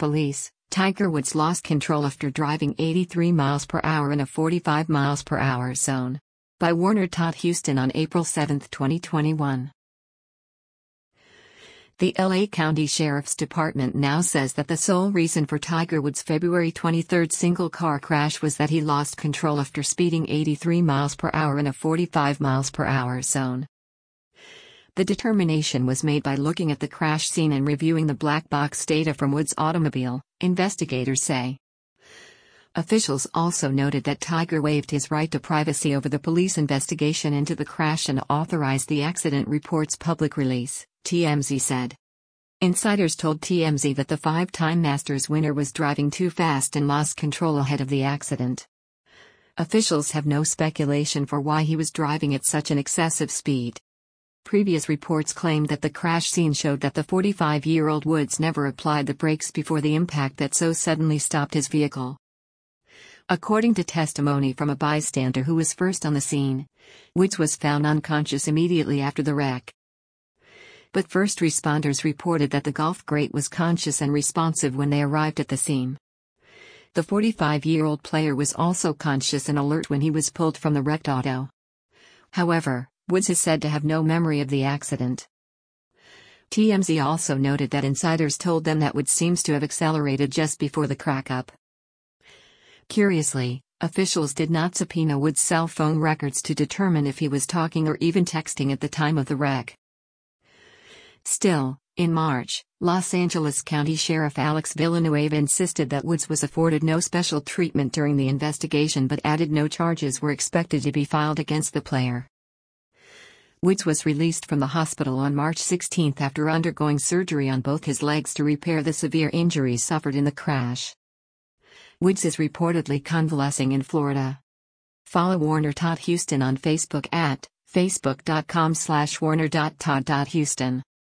police, Tiger Woods lost control after driving 83 miles per hour in a 45 miles per hour zone. By Warner Todd Huston on April 7, 2021. The LA County Sheriff's Department now says that the sole reason for Tiger Woods' February 23 single-car crash was that he lost control after speeding 83 miles per hour in a 45 miles per hour zone. The determination was made by looking at the crash scene and reviewing the black box data from Woods' automobile, investigators say. Officials also noted that Tiger waived his right to privacy over the police investigation into the crash and authorized the accident report's public release, TMZ said. Insiders told TMZ that the five-time Masters winner was driving too fast and lost control ahead of the accident. Officials have no speculation for why he was driving at such an excessive speed. Previous reports claimed that the crash scene showed that the 45-year-old Woods never applied the brakes before the impact that so suddenly stopped his vehicle. According to testimony from a bystander who was first on the scene, Woods was found unconscious immediately after the wreck. But first responders reported that the Golf great was conscious and responsive when they arrived at the scene. The 45-year-old player was also conscious and alert when he was pulled from the wrecked auto. However, Woods is said to have no memory of the accident. TMZ also noted that insiders told them that Woods seems to have accelerated just before the crack-up. Curiously, officials did not subpoena Woods' cell phone records to determine if he was talking or even texting at the time of the wreck. Still, in March, Los Angeles County Sheriff Alex Villanueva insisted that Woods was afforded no special treatment during the investigation but added no charges were expected to be filed against the player. Woods was released from the hospital on March 16 after undergoing surgery on both his legs to repair the severe injuries suffered in the crash. Woods is reportedly convalescing in Florida. Follow Warner Todd Huston on Facebook at facebook.com/warner.todd.huston.